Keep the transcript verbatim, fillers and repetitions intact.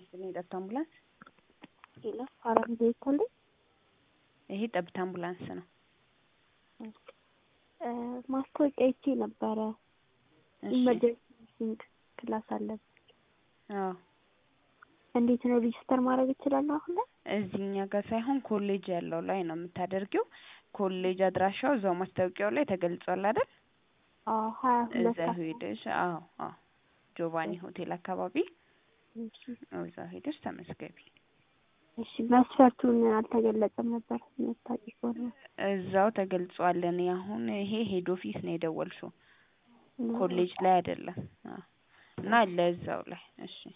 ይስጥልኝ ጠብታ አምቡላንስ። ሄሎ አራም ቤተል ይሄ ጠብታ አምቡላንስ ነው። እ ማስታወቂያ አይቼ ነበረ። ኢመርጀንሲ ክላስ አለ። አዎ እንዴት ነው ሬጂስተር ማድረግ እችላለሁ? አሁን ላይ እዚህኛ ጋር ሳይሆን ኮሌጅ ያለው ላይ ነው የምታደርጊው። ኮሌጅ አድራሻው እዛው ማስታወቂያው ላይ ተገልጿል አይደል? አዎ ሀያ ሁለት እዛ ሄደሽ አዎ አዎ ጆቫኒ ሆቴል አካባቢ እሺ እዛ ሄደሽ ተመስገቢ። እሺ መስፈርቱን አልተገለጸም ነበር መታወቂያ ሆነ እዛው ተገልጿል። እኔ አሁን ይሄ ሄድ ኦፊስ ነው የደወልሽው ኮሌጅ ላይ አይደለም። አዎ እና ለዛው ላይ እሺ